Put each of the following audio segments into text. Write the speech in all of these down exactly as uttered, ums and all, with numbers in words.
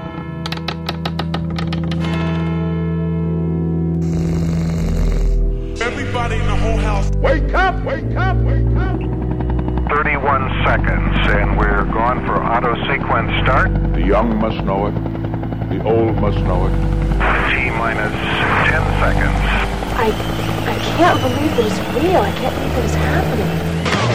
Everybody in the whole house, wake up, wake up, wake up. thirty-one seconds, and we're going for auto sequence start. The young must know it. The old must know it. T minus ten seconds. I, I can't believe that it's real. I can't believe that it's happening.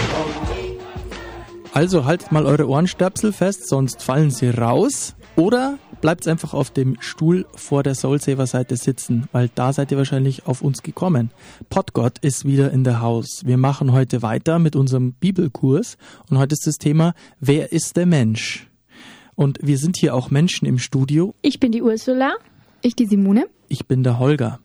Also haltet mal eure Ohrenstöpsel fest, sonst fallen sie raus. Oder bleibt einfach auf dem Stuhl vor der Soulsaver-Seite sitzen, weil da seid ihr wahrscheinlich auf uns gekommen. Podgott ist wieder in der Haus. Wir machen heute weiter mit unserem Bibelkurs und heute ist das Thema, wer ist der Mensch? Und wir sind hier auch Menschen im Studio. Ich bin die Ursula. Ich die Simone. Ich bin der Holger.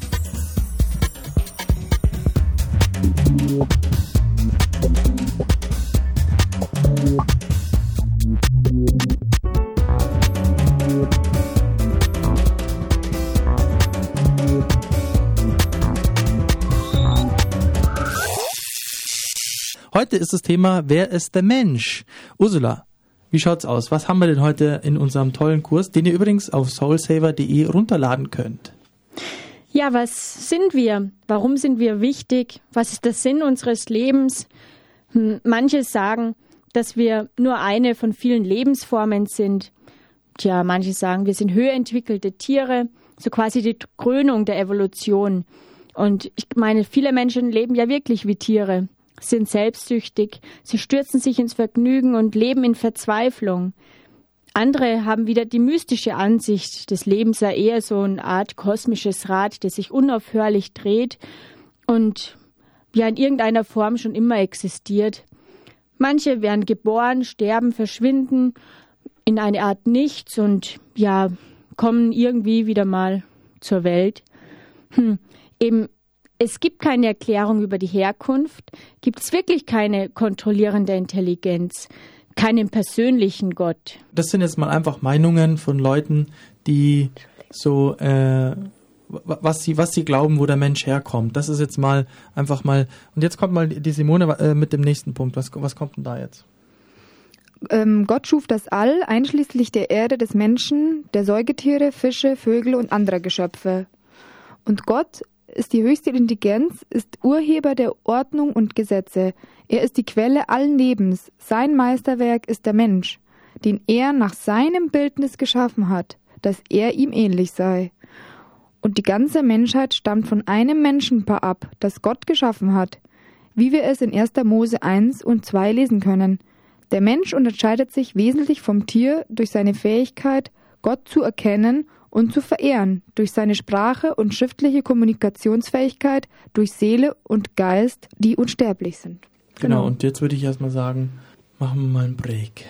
Heute ist das Thema, wer ist der Mensch? Ursula, wie schaut's aus? Was haben wir denn heute in unserem tollen Kurs, den ihr übrigens auf soulsaver punkt de runterladen könnt? Ja, was sind wir? Warum sind wir wichtig? Was ist der Sinn unseres Lebens? Hm, manche sagen, dass wir nur eine von vielen Lebensformen sind. Tja, manche sagen, wir sind höher entwickelte Tiere, so quasi die Krönung der Evolution. Und ich meine, viele Menschen leben ja wirklich wie Tiere, sind selbstsüchtig, sie stürzen sich ins Vergnügen und leben in Verzweiflung. Andere haben wieder die mystische Ansicht, das Leben sei eher so eine Art kosmisches Rad, das sich unaufhörlich dreht und ja in irgendeiner Form schon immer existiert. Manche werden geboren, sterben, verschwinden in eine Art Nichts und ja, kommen irgendwie wieder mal zur Welt. Hm, eben, es gibt keine Erklärung über die Herkunft, gibt es wirklich keine kontrollierende Intelligenz, keinen persönlichen Gott. Das sind jetzt mal einfach Meinungen von Leuten, die so, äh, was sie, was sie glauben, wo der Mensch herkommt. Das ist jetzt mal einfach mal, und jetzt kommt mal die Simone äh, mit dem nächsten Punkt. Was, was kommt denn da jetzt? Ähm, Gott schuf das All, einschließlich der Erde, des Menschen, der Säugetiere, Fische, Vögel und anderer Geschöpfe. Und Gott ist die höchste Intelligenz, ist Urheber der Ordnung und Gesetze. Er ist die Quelle allen Lebens. Sein Meisterwerk ist der Mensch, den er nach seinem Bildnis geschaffen hat, dass er ihm ähnlich sei. Und die ganze Menschheit stammt von einem Menschenpaar ab, das Gott geschaffen hat, wie wir es in erster Mose eins und zwei lesen können. Der Mensch unterscheidet sich wesentlich vom Tier durch seine Fähigkeit, Gott zu erkennen und zu verehren, durch seine Sprache und schriftliche Kommunikationsfähigkeit, durch Seele und Geist, die unsterblich sind. Genau, genau. Und jetzt würde ich erstmal sagen, machen wir mal einen Break.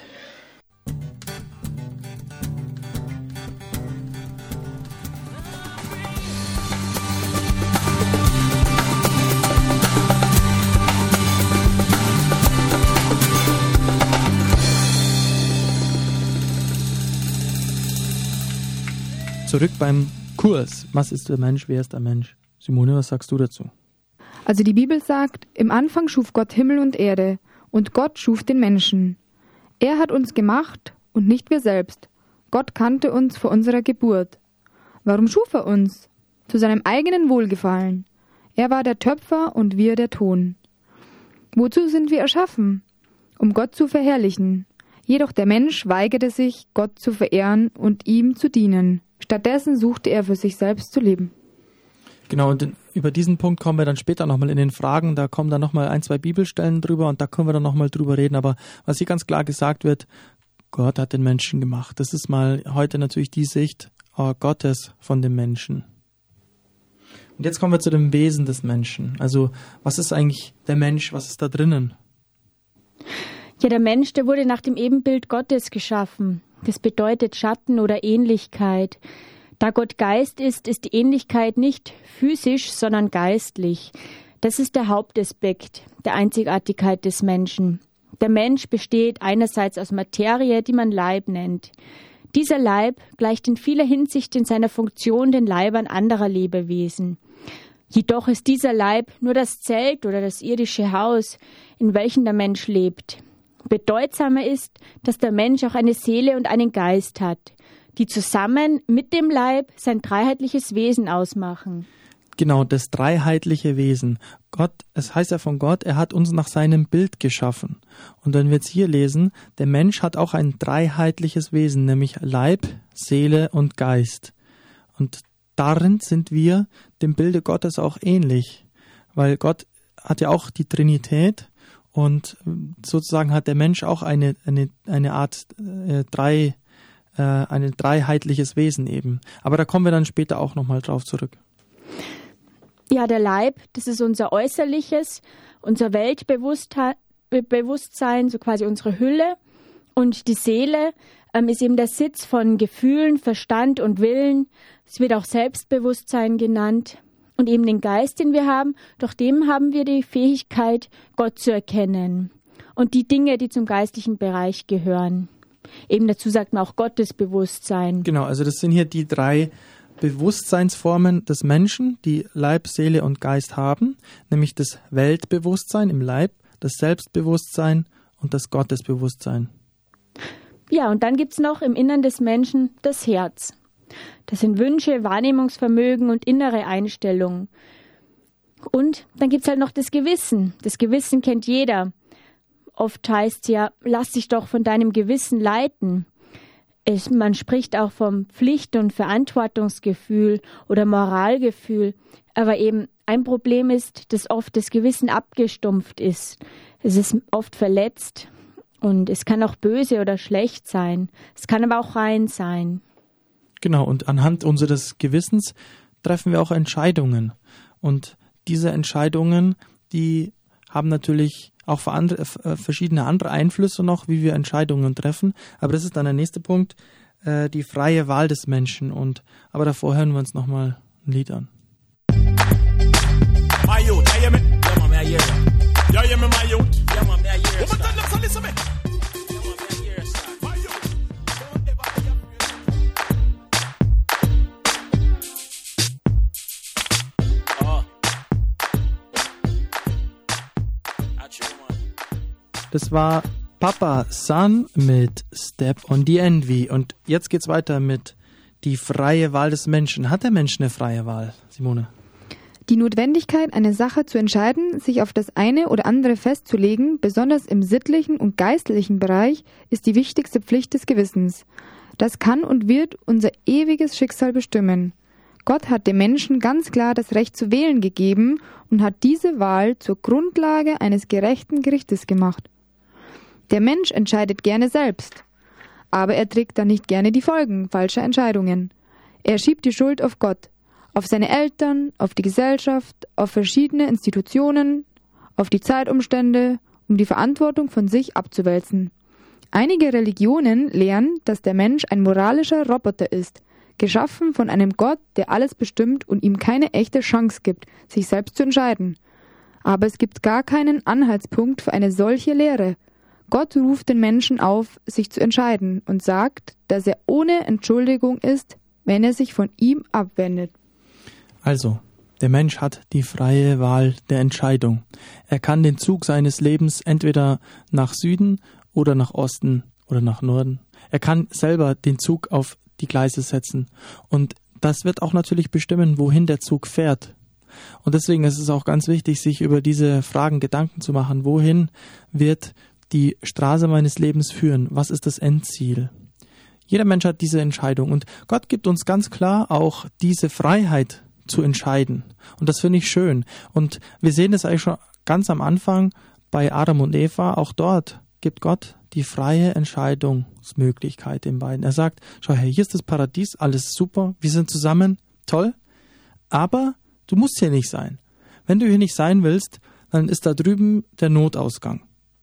Zurück beim Kurs. Was ist der Mensch? Wer ist der Mensch? Simone, was sagst du dazu? Also die Bibel sagt, im Anfang schuf Gott Himmel und Erde und Gott schuf den Menschen. Er hat uns gemacht und nicht wir selbst. Gott kannte uns vor unserer Geburt. Warum schuf er uns? Zu seinem eigenen Wohlgefallen. Er war der Töpfer und wir der Ton. Wozu sind wir erschaffen? Um Gott zu verherrlichen. Jedoch der Mensch weigerte sich, Gott zu verehren und ihm zu dienen. Stattdessen suchte er für sich selbst zu leben. Genau, und über diesen Punkt kommen wir dann später nochmal in den Fragen. Da kommen dann nochmal ein, zwei Bibelstellen drüber und da können wir dann nochmal drüber reden. Aber was hier ganz klar gesagt wird, Gott hat den Menschen gemacht. Das ist mal heute natürlich die Sicht äh, Gottes von dem Menschen. Und jetzt kommen wir zu dem Wesen des Menschen. Also was ist eigentlich der Mensch? Was ist da drinnen? Ja, der Mensch, der wurde nach dem Ebenbild Gottes geschaffen. Das bedeutet Schatten oder Ähnlichkeit. Da Gott Geist ist, ist die Ähnlichkeit nicht physisch, sondern geistlich. Das ist der Hauptaspekt der Einzigartigkeit des Menschen. Der Mensch besteht einerseits aus Materie, die man Leib nennt. Dieser Leib gleicht in vieler Hinsicht in seiner Funktion den Leibern anderer Lebewesen. Jedoch ist dieser Leib nur das Zelt oder das irdische Haus, in welchem der Mensch lebt. Bedeutsamer ist, dass der Mensch auch eine Seele und einen Geist hat. die zusammen mit dem Leib sein dreiheitliches Wesen ausmachen. Genau, das dreiheitliche Wesen. Gott, es heißt ja von Gott, er hat uns nach seinem Bild geschaffen. Und wenn wir jetzt hier lesen, der Mensch hat auch ein dreiheitliches Wesen, nämlich Leib, Seele und Geist. Und darin sind wir dem Bilde Gottes auch ähnlich, weil Gott hat ja auch die Trinität und sozusagen hat der Mensch auch eine, eine, eine Art äh, drei, äh, ein dreiheitliches Wesen eben. Aber da kommen wir dann später auch nochmal drauf zurück. Ja, der Leib, das ist unser Äußerliches, unser Weltbewusstsein, so quasi unsere Hülle. Und die Seele ähm, ist eben der Sitz von Gefühlen, Verstand und Willen. Es wird auch Selbstbewusstsein genannt. Und eben den Geist, den wir haben, durch den haben wir die Fähigkeit, Gott zu erkennen. Und die Dinge, die zum geistlichen Bereich gehören. Eben dazu sagt man auch Gottesbewusstsein. Genau, also das sind hier die drei Bewusstseinsformen des Menschen, die Leib, Seele und Geist haben, nämlich das Weltbewusstsein im Leib, das Selbstbewusstsein und das Gottesbewusstsein. Ja, und dann gibt es noch im Innern des Menschen das Herz. Das sind Wünsche, Wahrnehmungsvermögen und innere Einstellungen. Und dann gibt es halt noch das Gewissen. Das Gewissen kennt jeder. Oft heißt es ja, lass dich doch von deinem Gewissen leiten. Es, man spricht auch vom Pflicht- und Verantwortungsgefühl oder Moralgefühl. Aber eben ein Problem ist, dass oft das Gewissen abgestumpft ist. Es ist oft verletzt und es kann auch böse oder schlecht sein. Es kann aber auch rein sein. Genau, und anhand unseres Gewissens treffen wir auch Entscheidungen. Und diese Entscheidungen, die haben natürlich auch für andere, für verschiedene andere Einflüsse noch, wie wir Entscheidungen treffen. Aber das ist dann der nächste Punkt, äh, die freie Wahl des Menschen. Und aber davor hören wir uns nochmal ein Lied an. My youth, I hear me. Yeah, man, I hear you. Yeah, hear me, my youth. Yeah, man, I hear you. Woman, tell them, so listen me. Yeah, man, I hear you. My youth, don't ever be afraid. Oh. Das war Papa San mit Step on the Envy. Und jetzt geht's weiter mit die freie Wahl des Menschen. Hat der Mensch eine freie Wahl, Simone? Die Notwendigkeit, eine Sache zu entscheiden, sich auf das eine oder andere festzulegen, besonders im sittlichen und geistlichen Bereich, ist die wichtigste Pflicht des Gewissens. Das kann und wird unser ewiges Schicksal bestimmen. Gott hat dem Menschen ganz klar das Recht zu wählen gegeben und hat diese Wahl zur Grundlage eines gerechten Gerichtes gemacht. Der Mensch entscheidet gerne selbst, aber er trägt dann nicht gerne die Folgen falscher Entscheidungen. Er schiebt die Schuld auf Gott, auf seine Eltern, auf die Gesellschaft, auf verschiedene Institutionen, auf die Zeitumstände, um die Verantwortung von sich abzuwälzen. Einige Religionen lehren, dass der Mensch ein moralischer Roboter ist, geschaffen von einem Gott, der alles bestimmt und ihm keine echte Chance gibt, sich selbst zu entscheiden. Aber es gibt gar keinen Anhaltspunkt für eine solche Lehre. Gott ruft den Menschen auf, sich zu entscheiden und sagt, dass er ohne Entschuldigung ist, wenn er sich von ihm abwendet. Also, der Mensch hat die freie Wahl der Entscheidung. Er kann den Zug seines Lebens entweder nach Süden oder nach Osten oder nach Norden. Er kann selber den Zug auf die Gleise setzen. Und das wird auch natürlich bestimmen, wohin der Zug fährt. Und deswegen ist es auch ganz wichtig, sich über diese Fragen Gedanken zu machen. Wohin wird die Straße meines Lebens führen? Was ist das Endziel? Jeder Mensch hat diese Entscheidung. Und Gott gibt uns ganz klar auch diese Freiheit zu entscheiden. Und das finde ich schön. Und wir sehen das eigentlich schon ganz am Anfang bei Adam und Eva. Auch dort gibt Gott die freie Entscheidungsmöglichkeit den beiden. Er sagt, schau her, hier ist das Paradies, alles super, wir sind zusammen, toll, aber du musst hier nicht sein. Wenn du hier nicht sein willst, dann ist da drüben der Notausgang.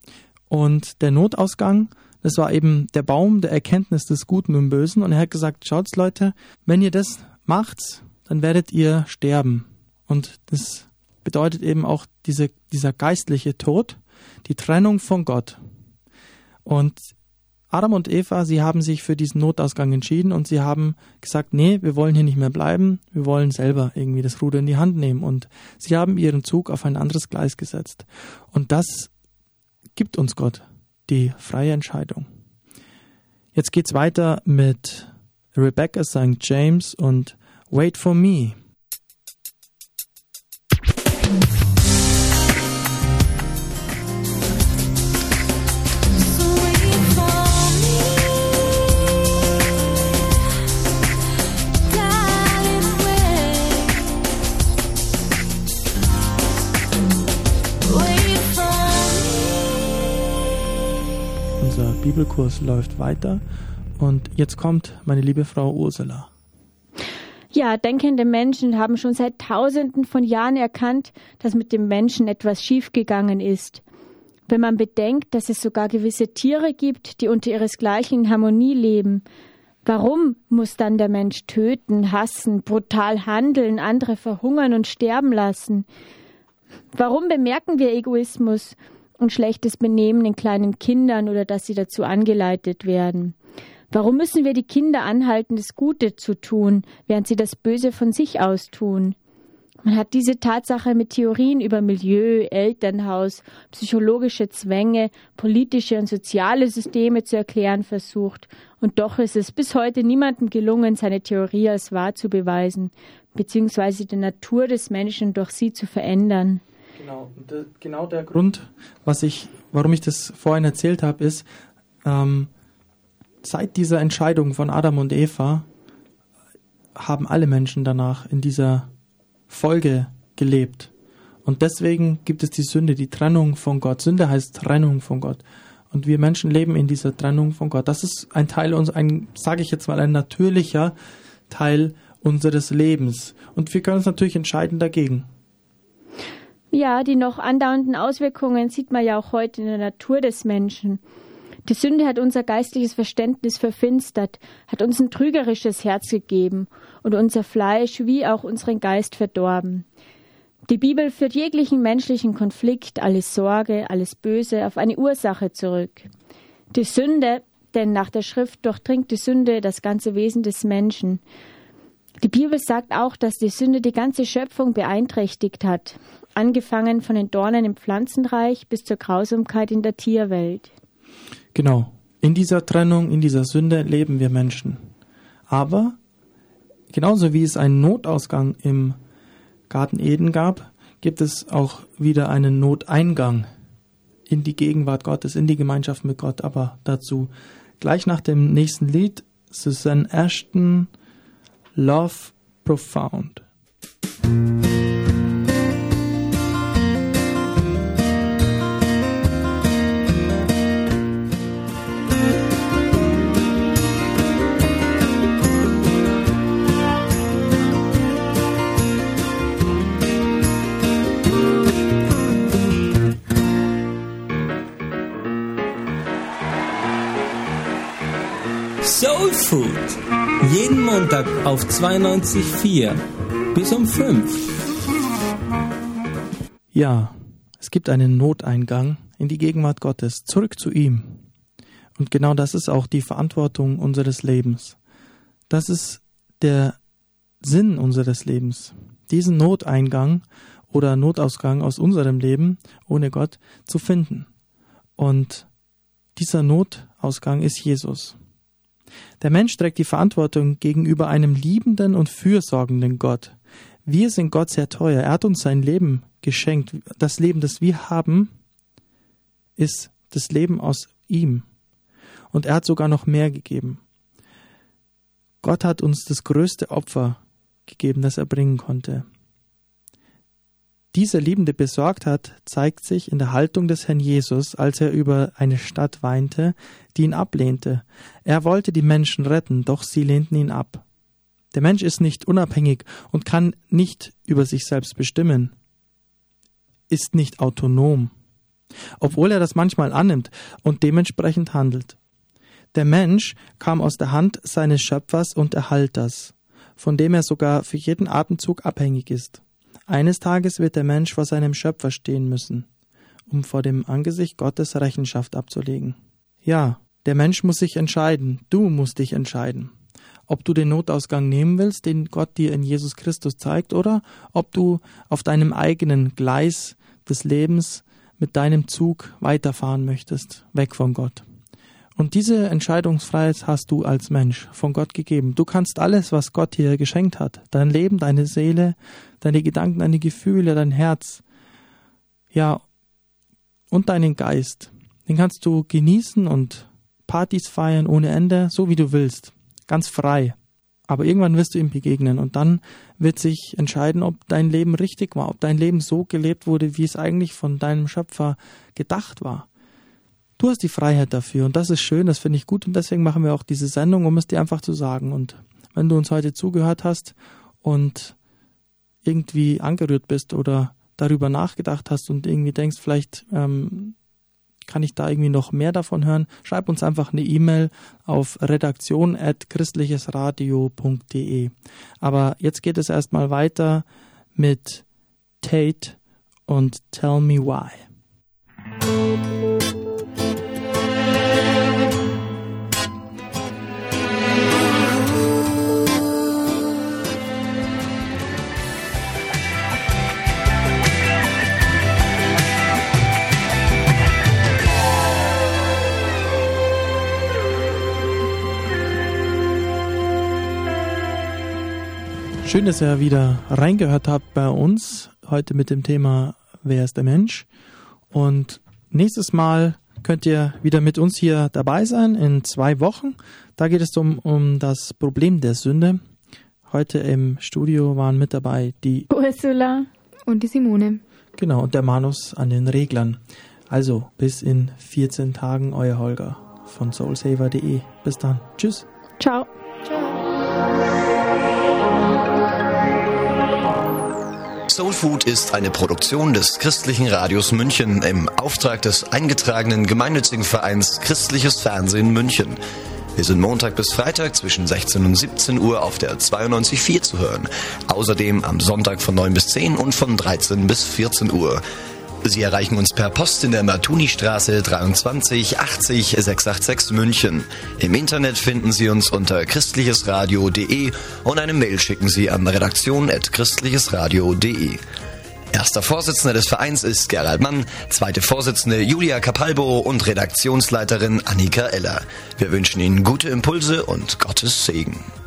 Und der Notausgang, das war eben der Baum der Erkenntnis des Guten und Bösen. Und er hat gesagt, schaut Leute, wenn ihr das macht, dann werdet ihr sterben. Und das bedeutet eben auch diese, dieser geistliche Tod, die Trennung von Gott. Und Adam und Eva, sie haben sich für diesen Notausgang entschieden und sie haben gesagt, nee, wir wollen hier nicht mehr bleiben, wir wollen selber irgendwie das Ruder in die Hand nehmen. Und sie haben ihren Zug auf ein anderes Gleis gesetzt. Und das gibt uns Gott, die freie Entscheidung. Jetzt geht's weiter mit Rebecca sang James und Wait for Me. Unser Bibelkurs läuft weiter und jetzt kommt meine liebe Frau Ursula. Ja, denkende Menschen haben schon seit Tausenden von Jahren erkannt, dass mit dem Menschen etwas schiefgegangen ist. Wenn man bedenkt, dass es sogar gewisse Tiere gibt, die unter ihresgleichen in Harmonie leben, warum muss dann der Mensch töten, hassen, brutal handeln, andere verhungern und sterben lassen? Warum bemerken wir Egoismus und schlechtes Benehmen in kleinen Kindern oder dass sie dazu angeleitet werden? Warum müssen wir die Kinder anhalten, das Gute zu tun, während sie das Böse von sich aus tun? Man hat diese Tatsache mit Theorien über Milieu, Elternhaus, psychologische Zwänge, politische und soziale Systeme zu erklären versucht. Und doch ist es bis heute niemandem gelungen, seine Theorie als wahr zu beweisen, beziehungsweise die Natur des Menschen durch sie zu verändern. Genau, de, genau der Grund, was ich, warum ich das vorhin erzählt habe, ist, ähm, seit dieser Entscheidung von Adam und Eva haben alle Menschen danach in dieser Folge gelebt. Und deswegen gibt es die Sünde, die Trennung von Gott. Sünde heißt Trennung von Gott. Und wir Menschen leben in dieser Trennung von Gott. Das ist ein Teil, ein, sage ich jetzt mal, ein natürlicher Teil unseres Lebens. Und wir können uns natürlich entscheiden dagegen. Ja, die noch andauernden Auswirkungen sieht man ja auch heute in der Natur des Menschen. Die Sünde hat unser geistliches Verständnis verfinstert, hat uns ein trügerisches Herz gegeben und unser Fleisch wie auch unseren Geist verdorben. Die Bibel führt jeglichen menschlichen Konflikt, alles Sorge, alles Böse auf eine Ursache zurück. Die Sünde, denn nach der Schrift durchdringt die Sünde das ganze Wesen des Menschen. Die Bibel sagt auch, dass die Sünde die ganze Schöpfung beeinträchtigt hat, angefangen von den Dornen im Pflanzenreich bis zur Grausamkeit in der Tierwelt. Genau, in dieser Trennung, in dieser Sünde leben wir Menschen. Aber genauso wie es einen Notausgang im Garten Eden gab, gibt es auch wieder einen Noteingang in die Gegenwart Gottes, in die Gemeinschaft mit Gott. Aber dazu gleich nach dem nächsten Lied, Susanne Ashton, Love Profound. Soul Food. Jeden Montag auf zweiundneunzig Komma vier bis um fünf. Ja, es gibt einen Noteingang in die Gegenwart Gottes, zurück zu ihm. Und genau das ist auch die Verantwortung unseres Lebens. Das ist der Sinn unseres Lebens, diesen Noteingang oder Notausgang aus unserem Leben ohne Gott zu finden. Und dieser Notausgang ist Jesus. Der Mensch trägt die Verantwortung gegenüber einem liebenden und fürsorgenden Gott. Wir sind Gott sehr teuer. Er hat uns sein Leben geschenkt. Das Leben, das wir haben, ist das Leben aus ihm. Und er hat sogar noch mehr gegeben. Gott hat uns das größte Opfer gegeben, das er bringen konnte. Diese liebende Besorgtheit zeigt sich in der Haltung des Herrn Jesus, als er über eine Stadt weinte, die ihn ablehnte. Er wollte die Menschen retten, doch sie lehnten ihn ab. Der Mensch ist nicht unabhängig und kann nicht über sich selbst bestimmen, ist nicht autonom, obwohl er das manchmal annimmt und dementsprechend handelt. Der Mensch kam aus der Hand seines Schöpfers und Erhalters, von dem er sogar für jeden Atemzug abhängig ist. Eines Tages wird der Mensch vor seinem Schöpfer stehen müssen, um vor dem Angesicht Gottes Rechenschaft abzulegen. Ja, der Mensch muss sich entscheiden, du musst dich entscheiden, ob du den Notausgang nehmen willst, den Gott dir in Jesus Christus zeigt, oder ob du auf deinem eigenen Gleis des Lebens mit deinem Zug weiterfahren möchtest, weg von Gott. Und diese Entscheidungsfreiheit hast du als Mensch von Gott gegeben. Du kannst alles, was Gott dir geschenkt hat, dein Leben, deine Seele, deine Gedanken, deine Gefühle, dein Herz, ja, und deinen Geist, den kannst du genießen und Partys feiern ohne Ende, so wie du willst, ganz frei. Aber irgendwann wirst du ihm begegnen und dann wird sich entscheiden, ob dein Leben richtig war, ob dein Leben so gelebt wurde, wie es eigentlich von deinem Schöpfer gedacht war. Du hast die Freiheit dafür und das ist schön, das finde ich gut und deswegen machen wir auch diese Sendung, um es dir einfach zu sagen. Und wenn du uns heute zugehört hast und irgendwie angerührt bist oder darüber nachgedacht hast und irgendwie denkst, vielleicht ähm, kann ich da irgendwie noch mehr davon hören, schreib uns einfach eine E-Mail auf redaktion at christlichesradio punkt de. Aber jetzt geht es erstmal weiter mit Tate und Tell Me Why. Schön, dass ihr wieder reingehört habt bei uns, heute mit dem Thema Wer ist der Mensch? Und nächstes Mal könnt ihr wieder mit uns hier dabei sein, in zwei Wochen. Da geht es um, um das Problem der Sünde. Heute im Studio waren mit dabei die Ursula und die Simone. Genau, und der Manus an den Reglern. Also, bis in vierzehn Tagen, euer Holger von soulsaver punkt de. Bis dann. Tschüss. Ciao. Soul Food ist eine Produktion des Christlichen Radios München im Auftrag des eingetragenen gemeinnützigen Vereins Christliches Fernsehen München. Wir sind Montag bis Freitag zwischen sechzehn und siebzehn Uhr auf der zweiundneunzig Komma vier zu hören. Außerdem am Sonntag von neun bis zehn und von dreizehn bis vierzehn Uhr. Sie erreichen uns per Post in der Martuni-Straße dreiundzwanzig achtzig sechshundertsechsundachtzig München. Im Internet finden Sie uns unter christlichesradio punkt de und eine Mail schicken Sie an redaktion at christlichesradio punkt de. Erster Vorsitzender des Vereins ist Gerald Mann, zweite Vorsitzende Julia Capalbo und Redaktionsleiterin Annika Eller. Wir wünschen Ihnen gute Impulse und Gottes Segen.